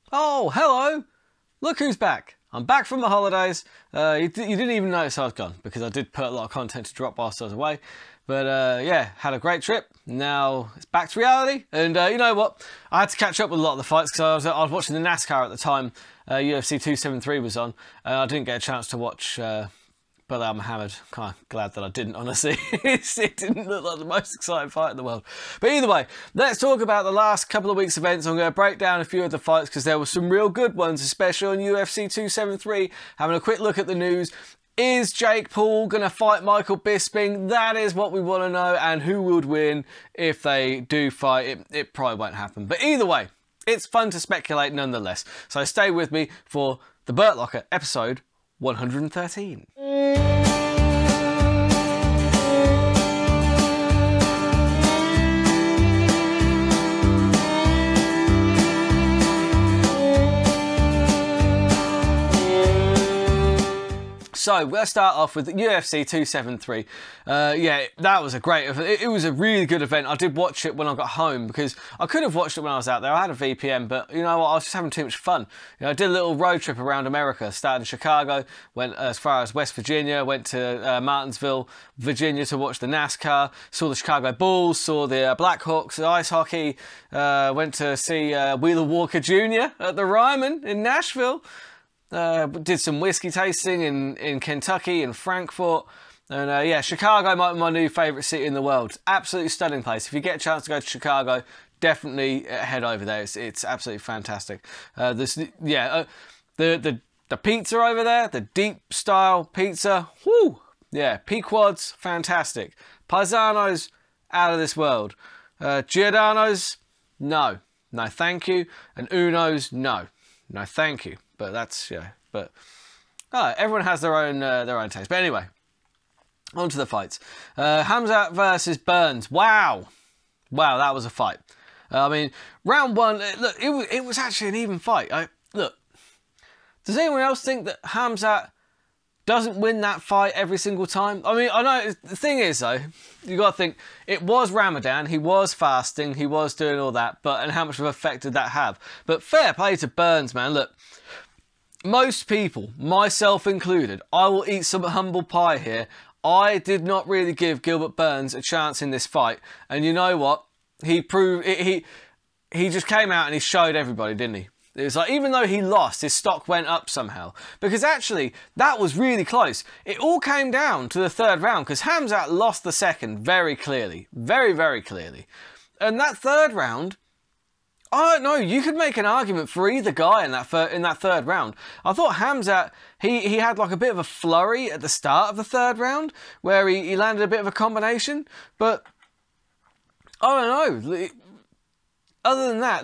Oh, hello! Look who's back. I'm back from the holidays. You didn't even notice I was gone because I did put a lot of content to drop whilst I was away. But yeah, had a great trip. Now it's back to reality. And you know what? I had to catch up with a lot of the fights because I was watching the NASCAR at the time. UFC 273 was on. I didn't get a chance to watch Belal Muhammad. Kind of glad that I didn't, honestly. It didn't look like the most exciting fight in the world. But either way, let's talk about the last couple of weeks' events. I'm going to break down a few of the fights because there were some real good ones, especially on UFC 273. Having a quick look at the news. Is Jake Paul going to fight Michael Bisping? That is what we want to know. And who would win if they do fight? It probably won't happen. But either way, it's fun to speculate nonetheless. So stay with me for the Burt Locker episode 113. So let's start off with UFC 273. Yeah, that was a great event. It was a really good event. I did watch it when I got home because I could have watched it when I was out there. I had a VPN, but you know what? I was just having too much fun. You know, I did a little road trip around America. Started in Chicago, went as far as West Virginia, went to Martinsville, Virginia to watch the NASCAR. Saw the Chicago Bulls, saw the Blackhawks, ice hockey. Went to see Wheeler Walker Jr. at the Ryman in Nashville. Did some whiskey tasting in Kentucky and Frankfurt. And yeah, Chicago might be my new favourite city in the world. Absolutely stunning place. If you get a chance to go to Chicago, definitely head over there. It's absolutely fantastic. The pizza over there, the deep style pizza, whoo! Yeah, Pequod's fantastic. Paisanos, out of this world. Giordano's, no thank you. And Uno's, no thank you. But that's, yeah, but everyone has their own taste. But anyway, on to the fights. Khamzat versus Burns. Wow, that was a fight. I mean, round one, look, it was actually an even fight. Look, does anyone else think that Khamzat doesn't win that fight every single time? I mean, I know, the thing is though, you got to think, it was Ramadan, he was fasting, he was doing all that, and how much of an effect did that have? But fair play to Burns, man. Look, most people, myself included, I will eat some humble pie here. I did not really give Gilbert Burns a chance in this fight. And you know what? He proved it. He just came out and he showed everybody, didn't he? It was like, even though he lost, his stock went up somehow. Because actually, that was really close. It all came down to the third round because Khamzat lost the second very clearly. Very, very clearly. And that third round, I don't know, you could make an argument for either guy in that third round. I thought Khamzat, he had like a bit of a flurry at the start of the third round where he landed a bit of a combination, but I don't know. Other than that,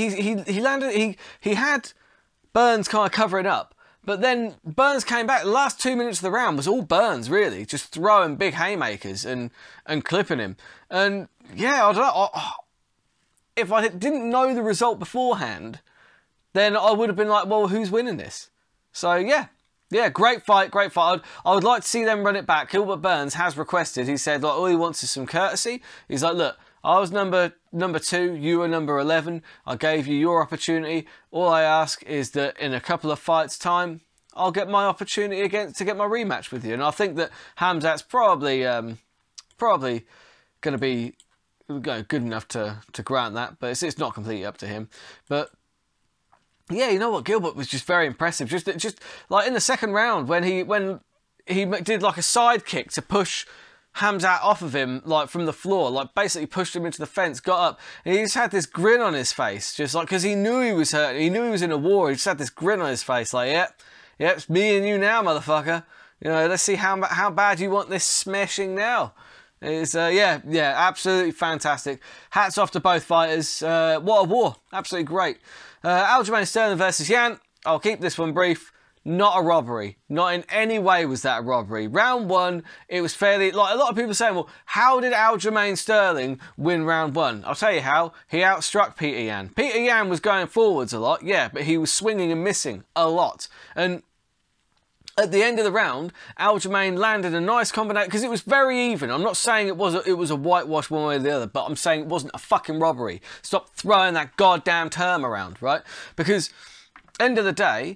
he had Burns kind of covering up, but then Burns came back. The last 2 minutes of the round was all Burns, really, just throwing big haymakers and clipping him. And yeah, I don't know. If I didn't know the result beforehand, then I would have been like, well, who's winning this? So yeah, great fight. I would like to see them run it back. Gilbert Burns has requested. He said, like, all he wants is some courtesy. He's like, look, I was number 2, you were number 11. I gave you your opportunity. All I ask is that in a couple of fights' time, I'll get my opportunity to get my rematch with you. And I think that Khamzat's probably going to be good enough to grant that, but it's not completely up to him. But yeah, you know what, Gilbert was just very impressive. Just like in the second round when he did like a side kick to push Khamzat off of him, like from the floor, like basically pushed him into the fence, got up, and he just had this grin on his face, just like, because he knew he was hurt, he knew he was in a war. He just had this grin on his face, like, yep, it's me and you now, motherfucker. You know, let's see how bad you want this smashing now. It's, yeah, absolutely fantastic. Hats off to both fighters. What a war. Absolutely great. Aljamain Sterling versus Yan. I'll keep this one brief. Not a robbery. Not in any way was that a robbery. Round one, it was fairly, like a lot of people saying, well, how did Aljamain Sterling win round one? I'll tell you how. He outstruck Peter Yan. Peter Yan was going forwards a lot, yeah, but he was swinging and missing a lot. And At the end of the round, Aljamain landed a nice combination, because it was very even. I'm not saying it was a whitewash one way or the other, but I'm saying it wasn't a fucking robbery. Stop throwing that goddamn term around, right? Because, end of the day,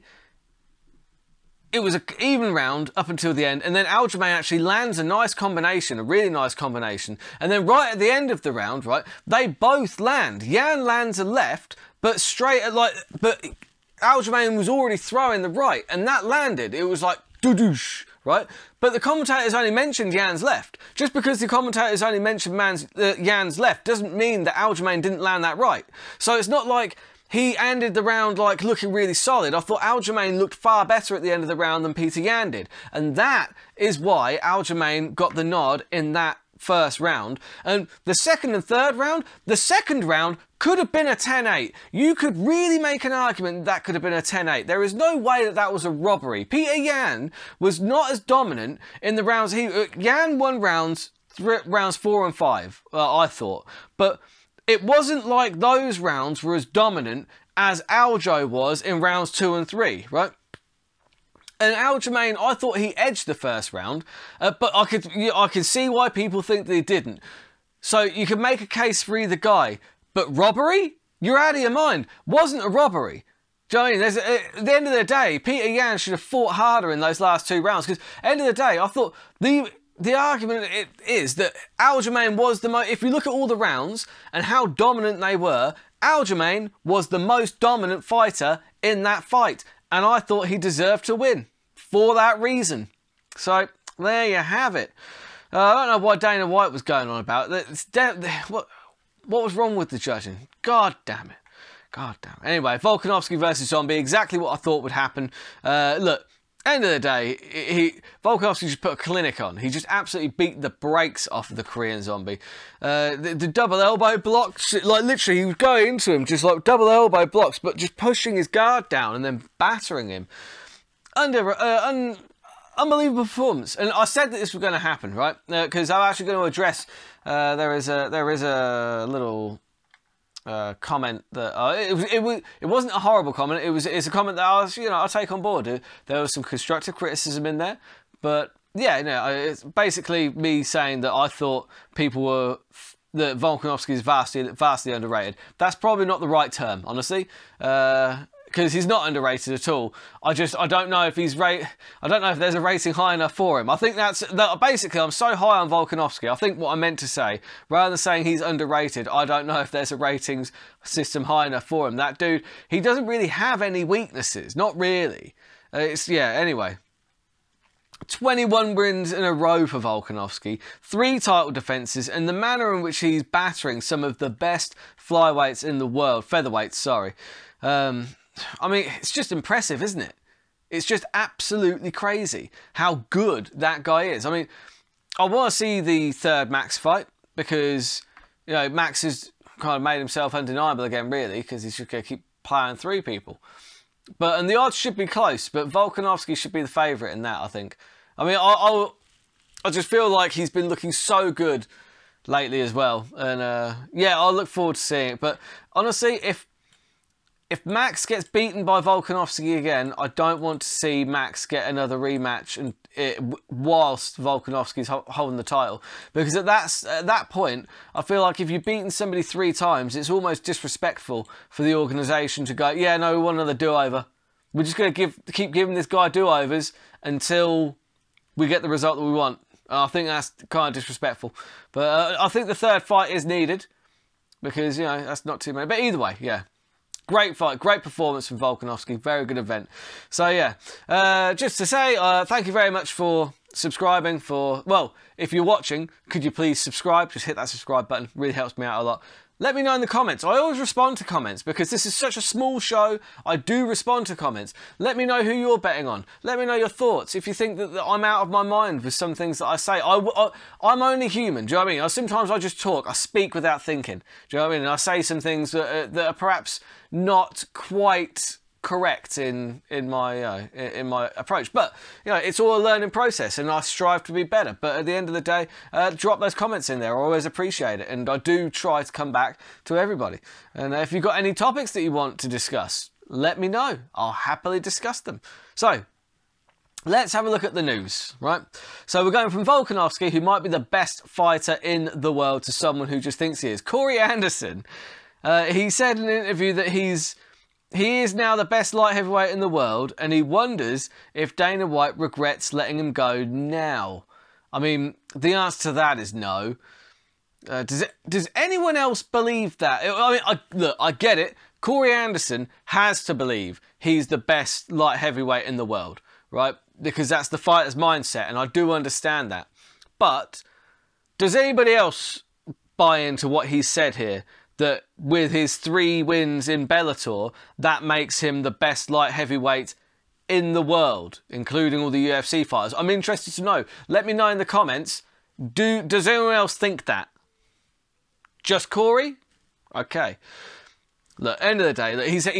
it was an even round up until the end, and then Aljamain actually lands a nice combination, a really nice combination, and then right at the end of the round, right, they both land. Jan lands a left, but Aljamain was already throwing the right, and that landed. It was like, doo-doosh, right? But the commentators only mentioned Jan's left. Just because the commentators only mentioned Jan's left doesn't mean that Aljamain didn't land that right. So it's not like he ended the round like looking really solid. I thought Aljamain looked far better at the end of the round than Peter Yan did. And that is why Aljamain got the nod in that first round. And the second and third round, the second round could have been a 10-8. You could really make an argument that could have been a 10-8. There is no way that that was a robbery. Peter Yan was not as dominant in the rounds. Yan won rounds 4 and 5, I thought. But it wasn't like those rounds were as dominant as Aljo was in rounds 2 and 3, right? And Aljamain, I thought he edged the first round, but I could see why people think they didn't. So you could make a case for either guy. But robbery? You're out of your mind. Wasn't a robbery. Do you know what I mean? At the end of the day, Peter Yan should have fought harder in those last 2 rounds. Because at the end of the day, I thought the argument is that Aljamain was the most... If you look at all the rounds and how dominant they were, Aljamain was the most dominant fighter in that fight. And I thought he deserved to win for that reason. So, there you have it. I don't know what Dana White was going on about. What was wrong with the judging? God damn it. God damn it. Anyway, Volkanovski versus Zombie, exactly what I thought would happen. Look, end of the day, Volkanovski just put a clinic on. He just absolutely beat the brakes off of the Korean Zombie. The double elbow blocks, like literally he was going into him, just like double elbow blocks, but just pushing his guard down and then battering him. Unbelievable performance. And I said that this was going to happen, right? Because I'm actually going to address, there is a little comment that it wasn't a horrible comment. It's a comment that I'll take on board. There was some constructive criticism in there, but yeah, it's basically me saying that I thought that Volkanovski is vastly underrated. That's probably not the right term, honestly. Because he's not underrated at all. I don't know if I don't know if there's a rating high enough for him. I think basically I'm so high on Volkanovski. I think what I meant to say, rather than saying he's underrated, I don't know if there's a ratings system high enough for him. That dude, he doesn't really have any weaknesses. Not really. Anyway. 21 wins in a row for Volkanovski, 3 title defences, and the manner in which he's battering some of the best flyweights in the world, featherweights, sorry. I mean, it's just impressive, isn't it? It's just absolutely crazy how good that guy is. I mean, I want to see the third Max fight because, Max has kind of made himself undeniable again, really, because he's just going to keep plowing through people. And the odds should be close, but Volkanovski should be the favourite in that, I think. I mean, I just feel like he's been looking so good lately as well. And, I'll look forward to seeing it. But honestly, if Max gets beaten by Volkanovski again, I don't want to see Max get another rematch whilst Volkanovski's holding the title. Because at that point, I feel like if you've beaten somebody 3 times, it's almost disrespectful for the organisation to go, yeah, no, we want another do-over. We're just going to keep giving this guy do-overs until we get the result that we want. I think that's kind of disrespectful. But I think the third fight is needed because, that's not too many. But either way, yeah. Great fight, great performance from Volkanovski, very good event. So yeah, just to say, thank you very much for subscribing. If you're watching, could you please subscribe? Just hit that subscribe button, really helps me out a lot. Let me know in the comments. I always respond to comments because this is such a small show. I do respond to comments. Let me know who you're betting on. Let me know your thoughts. If you think that I'm out of my mind with some things that I say, I'm only human. Do you know what I mean? Sometimes I just talk. I speak without thinking. Do you know what I mean? And I say some things that are perhaps not quite correct in my approach, but it's all a learning process and I strive to be better. But at the end of the day, drop those comments in there. I always appreciate it, and I do try to come back to everybody. And if you've got any topics that you want to discuss, let me know. I'll happily discuss them. So let's have a look at the news, right? So we're going from Volkanovski, who might be the best fighter in the world, to someone who just thinks he is. Corey Anderson, he said in an interview that he is now the best light heavyweight in the world, and he wonders if Dana White regrets letting him go now. I mean, the answer to that is no. Does anyone else believe that? I mean, I get it. Corey Anderson has to believe he's the best light heavyweight in the world, right? Because that's the fighter's mindset, and I do understand that. But does anybody else buy into what he said here? That with his 3 wins in Bellator, that makes him the best light heavyweight in the world, including all the UFC fighters. I'm interested to know. Let me know in the comments. Does anyone else think that? Just Corey? Okay. Look, end of the day, look, he's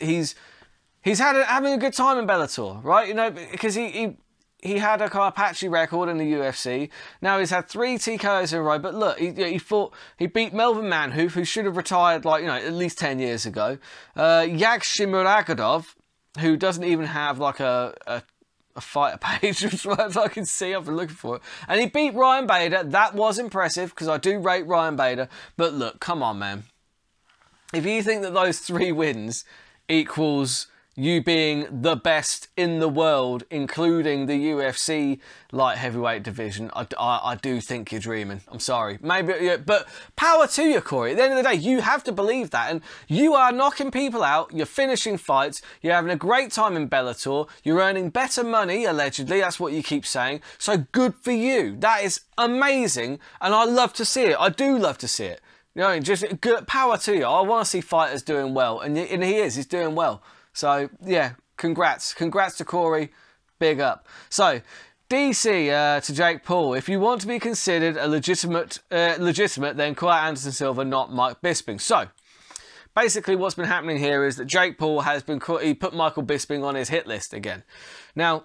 having a good time in Bellator, right? You know, because he had a kind of patchy record in the UFC. Now he's had 3 TKOs in a row. But look, he beat Melvin Manhoef, who should have retired, like, you know, at least 10 years ago. Yagshimuradov, who doesn't even have like a fighter page as far as I can see. I've been looking for it. And he beat Ryan Bader. That was impressive, because I do rate Ryan Bader. But look, come on, man. If you think that those 3 wins equals you being the best in the world, including the UFC light heavyweight division, I do think you're dreaming. I'm sorry. Maybe, yeah, but power to you, Corey. At the end of the day, you have to believe that. And you are knocking people out. You're finishing fights. You're having a great time in Bellator. You're earning better money, allegedly. That's what you keep saying. So good for you. That is amazing. And I love to see it. I do love to see it. You know, just good power to you. I want to see fighters doing well. And he is. He's doing well. So, yeah, congrats. Congrats to Corey. Big up. So, DC to Jake Paul. If you want to be considered a legitimate, then call out Anderson Silva, not Mike Bisping. So, basically what's been happening here is that Jake Paul has been... He put Michael Bisping on his hit list again. Now,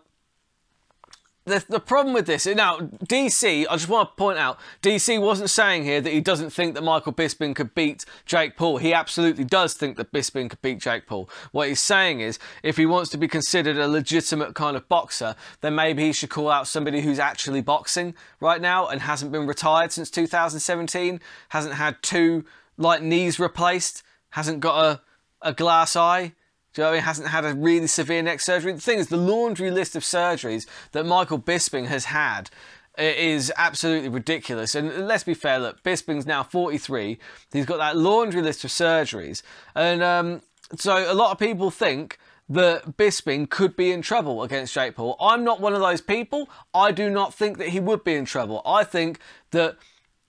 the problem with this... Now, DC, I just want to point out, DC wasn't saying here that he doesn't think that Michael Bisping could beat Jake Paul. He absolutely does think that Bisping could beat Jake Paul. What he's saying is, if he wants to be considered a legitimate kind of boxer, then maybe he should call out somebody who's actually boxing right now and hasn't been retired since 2017, hasn't had 2 knees replaced, hasn't got a glass eye. Do you know what I mean? Hasn't had a really severe neck surgery. The thing is, the laundry list of surgeries that Michael Bisping has had is absolutely ridiculous. And let's be fair, look, Bisping's now 43. He's got that laundry list of surgeries. And so a lot of people think that Bisping could be in trouble against Jake Paul. I'm not one of those people. I do not think that he would be in trouble. I think that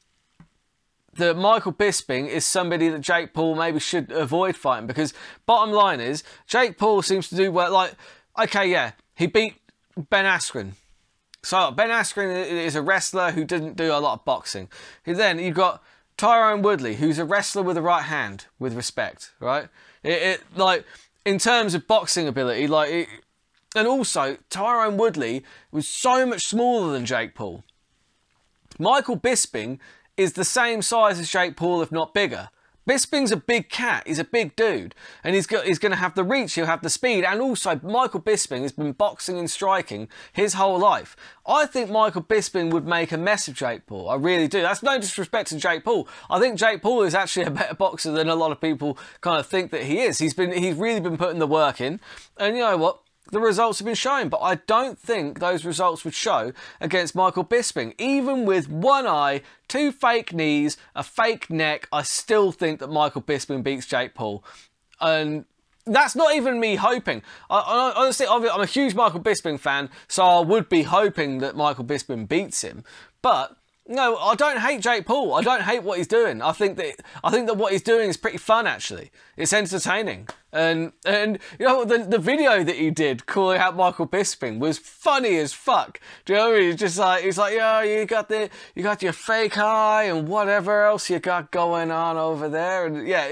Michael Bisping is somebody that Jake Paul maybe should avoid fighting, because bottom line is, Jake Paul seems to do well. Like, okay, yeah, he beat Ben Askren. So Ben Askren is a wrestler who didn't do a lot of boxing. Then you've got Tyron Woodley, who's a wrestler with a right hand, with respect, right? Like, in terms of boxing ability, and also Tyron Woodley was so much smaller than Jake Paul. Michael Bisping is the same size as Jake Paul, if not bigger. Bisping's a big cat. He's a big dude. And he's going to have the reach, he'll have the speed. And also, Michael Bisping has been boxing and striking his whole life. I think Michaal Bisping would make a mess of Jake Paul. I really do. That's no disrespect to Jake Paul. I think Jake Paul is actually a better boxer than a lot of people kind of think that he is. He's really been putting the work in. And you know what? The results have been shown, but I don't think those results would show against Michael Bisping. Even with 1 eye, 2 fake knees, a fake neck, I still think that Michael Bisping beats Jake Paul. And that's not even me hoping. Honestly, I'm a huge Michael Bisping fan, so I would be hoping that Michael Bisping beats him. But no, I don't hate Jake Paul. I don't hate what he's doing. I think that what he's doing is pretty fun, actually. It's entertaining. And you know, the video that he did calling out Michael Bisping was funny as fuck. Do you know what I mean? It's like, yeah, you got your fake eye and whatever else you got going on over there. And yeah,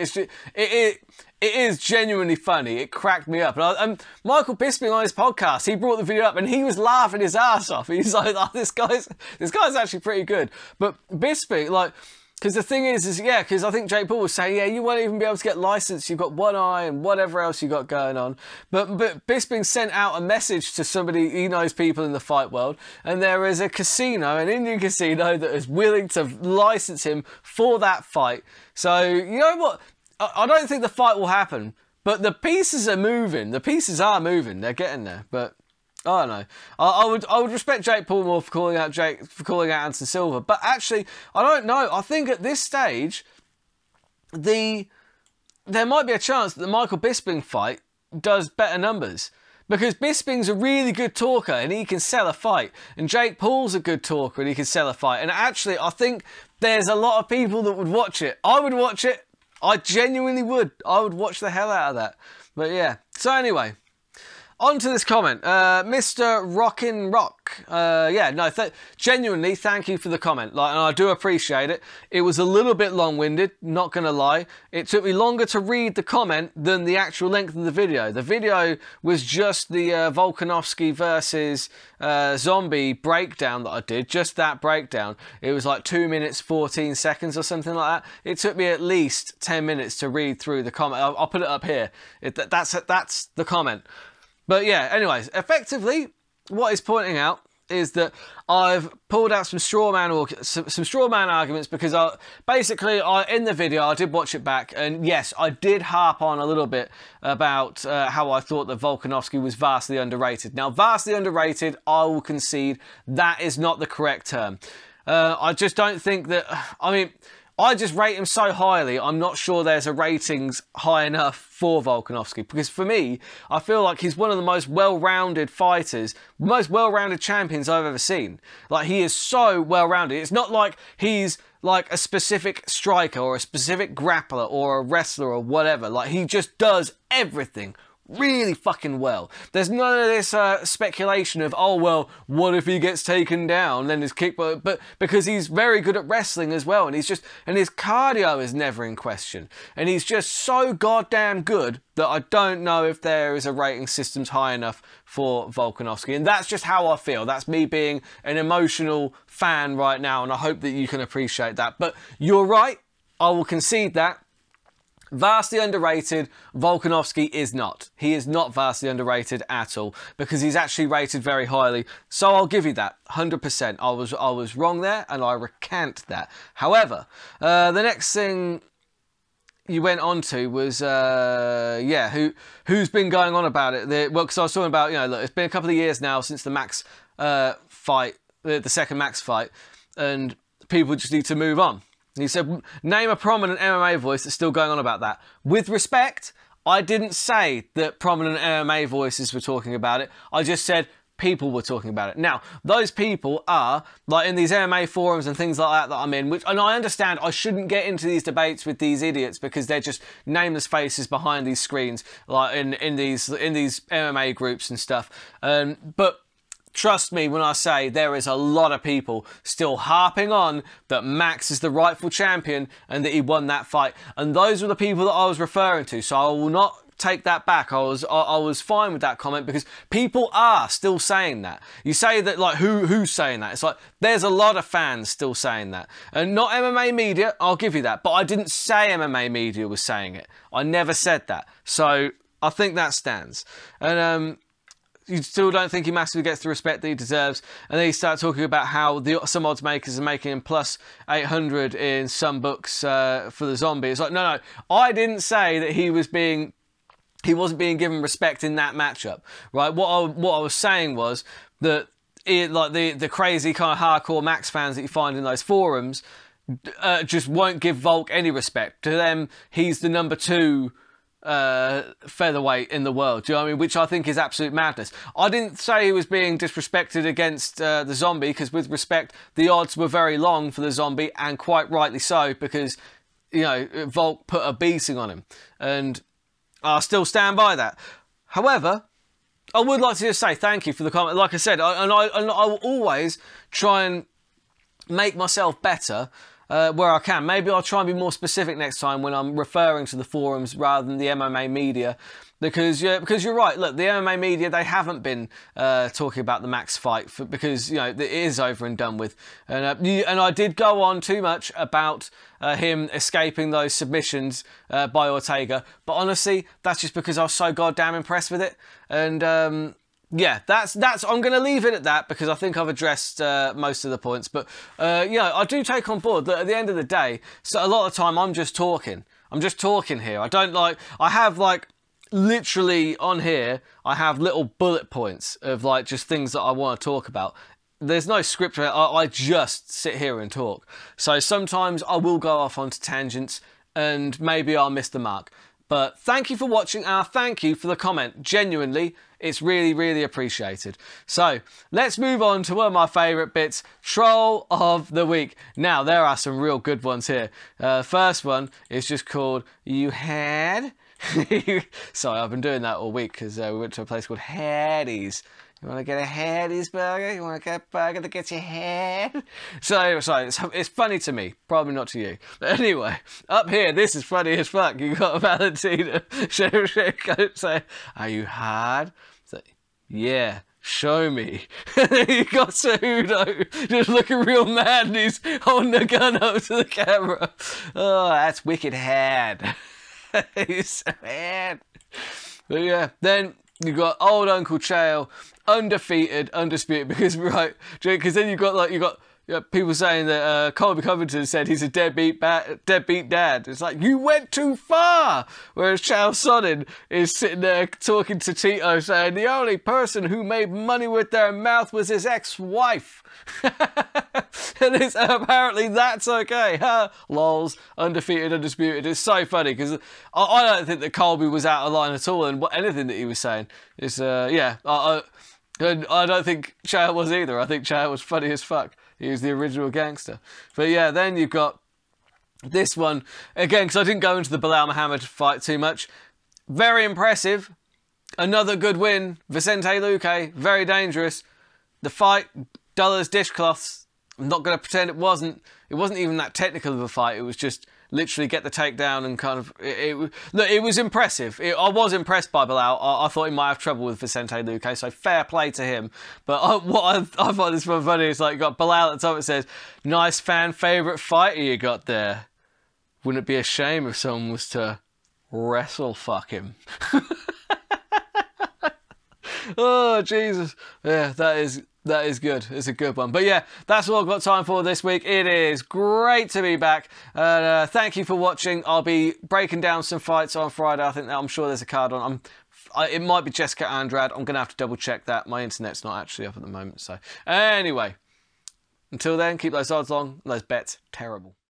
it is genuinely funny. It cracked me up. And Michael Bisping on his podcast, he brought the video up and he was laughing his ass off. He's like, oh, this guy's actually pretty good. But Bisping, like, Because the thing is yeah, because I think Jake Paul was saying, yeah, you won't even be able to get licensed. You've got one eye and whatever else you got going on. But Bisping sent out a message to somebody, he knows people in the fight world, and there is a casino, an Indian casino, that is willing to license him for that fight. So, you know what? I don't think the fight will happen, but the pieces are moving. The pieces are moving. They're getting there. But I don't know. I would respect Jake Paul more for calling out Anderson Silva, but actually, I don't know. I think at this stage, there might be a chance that the Michael Bisping fight does better numbers, because Bisping's a really good talker and he can sell a fight, and Jake Paul's a good talker and he can sell a fight. And actually, I think there's a lot of people that would watch it. I would watch it. I genuinely would. I would watch the hell out of that. But yeah. So anyway. On to this comment, Mr. Rockin' Rock. Yeah, no, genuinely, thank you for the comment. And I do appreciate it. It was a little bit long-winded, not gonna lie. It took me longer to read the comment than the actual length of the video. The video was just the Volkanovski versus Zombie breakdown that I did, just that breakdown. It was like 2 minutes, 14 seconds or something like that. It took me at least 10 minutes to read through the comment. I'll put it up here. That's the comment. But yeah, anyways, effectively, what he's pointing out is that I've pulled out some straw man arguments, because in the video I did watch it back, and yes, I did harp on a little bit about how I thought that Volkanovski was vastly underrated. Now, vastly underrated, I will concede that is not the correct term. I just don't think that. I mean, I just rate him so highly, I'm not sure there's a ratings high enough for Volkanovski. Because for me, I feel like he's one of the most well-rounded fighters, most well-rounded champions I've ever seen. Like, he is so well-rounded. It's not like he's like a specific striker or a specific grappler or a wrestler or whatever. Like, he just does everything really fucking well. There's none of this speculation of, oh well, what if he gets taken down, then his kick, but because he's very good at wrestling as well, and his cardio is never in question, and he's just so goddamn good that I don't know if there is a rating systems high enough for Volkanovski. And that's just how I feel. That's me being an emotional fan right now, and I hope that you can appreciate that. But you're right, I will concede that. Vastly underrated, Volkanovski is not. He is not vastly underrated at all, because he's actually rated very highly. So I'll give you that, 100%. I was wrong there, and I recant that. However, the next thing you went on to was, yeah, who's been going on about it? Well, because I was talking about, you know, look, it's been a couple of years now since the Max fight, the second Max fight, and people just need to move on. He said, name a prominent MMA voice that's still going on about that. With respect, I didn't say that prominent MMA voices were talking about it. I just said people were talking about it. Now, those people are, like, in these MMA forums and things like that I'm in, and I understand I shouldn't get into these debates with these idiots, because they're just nameless faces behind these screens, like in these MMA groups and stuff. But trust me when I say there is a lot of people still harping on that Max is the rightful champion and that he won that fight. And those were the people that I was referring to. So I will not take that back. I was fine with that comment, because people are still saying that. You say that, like, who's saying that? It's like, there's a lot of fans still saying that. And not MMA media, I'll give you that. But I didn't say MMA media was saying it. I never said that. So I think that stands. And, you still don't think he massively gets the respect that he deserves. And then you start talking about how some odds makers are making him plus 800 in some books for the Zombie. It's like, no, I didn't say that he wasn't being given respect in that matchup, right? What I was saying was that like the crazy kind of hardcore Max fans that you find in those forums just won't give Volk any respect. To them, he's the number 2 featherweight in the world, do you know what I mean? Which I think is absolute madness. I didn't say he was being disrespected against the Zombie, because with respect, the odds were very long for the Zombie, and quite rightly so, because, you know, Volk put a beating on him, and I still stand by that. However, I would like to just say thank you for the comment. Like I said, I will always try and make myself better where I can. Maybe I'll try and be more specific next time when I'm referring to the forums rather than the MMA media. Because you're right. Look, the MMA media, they haven't been talking about the Max fight because it is over and done with. And I did go on too much about him escaping those submissions by Ortega, but honestly, that's just because I was so goddamn impressed with it. And yeah, that's. I'm going to leave it at that because I think I've addressed most of the points. But I do take on board that at the end of the day, so a lot of the time I'm just talking. I'm just talking here. I have literally on here, I have little bullet points of just things that I want to talk about. There's no script. I just sit here and talk. So sometimes I will go off onto tangents and maybe I'll miss the mark. But thank you for watching and thank you for the comment. Genuinely, it's really, really appreciated. So let's move on to one of my favourite bits, Troll of the Week. Now, there are some real good ones here. First one is just called You Had... Sorry, I've been doing that all week because we went to a place called Hattie's. You want to get a Hattie's burger? You want to get a burger that gets your head? So, sorry, it's funny to me, probably not to you. But anyway, up here, this is funny as fuck. You got Valentina say, "Are you hard?" So, yeah. Show me. And then you got Cejudo just looking real mad and he's holding a gun up to the camera. Oh, that's wicked hard. He's so mad. But yeah, then you got old Uncle Chael, undefeated, undisputed, because then you got people saying that Colby Covington said he's a deadbeat dad. It's like, you went too far. Whereas Chael Sonnen is sitting there talking to Tito saying the only person who made money with their mouth was his ex-wife. And apparently that's okay. Lols, undefeated, undisputed. It's so funny because I don't think that Colby was out of line at all and anything that he was saying is, and I don't think Chael was either. I think Chael was funny as fuck. He was the original gangster. But yeah, then you've got this one. Again, because I didn't go into the Bilal Muhammad fight too much. Very impressive. Another good win. Vicente Luque, very dangerous. The fight, dull as dishcloths. I'm not going to pretend it wasn't even that technical of a fight. It was just literally get the takedown and kind of... Look, it was impressive. I was impressed by Bilal. I thought he might have trouble with Vicente Luque, so fair play to him. But what I find this one funny is you got Bilal at the top, it says, "Nice fan favourite fighter you got there. Wouldn't it be a shame if someone was to wrestle fuck him?" Oh, Jesus. Yeah, that is good. It's a good one. But yeah, that's all I've got time for this week. It is great to be back. Thank you for watching. I'll be breaking down some fights on Friday. I'm sure there's a card on. It might be Jessica Andrade. I'm going to have to double check that. My internet's not actually up at the moment. So anyway, until then, keep those odds long, those bets terrible.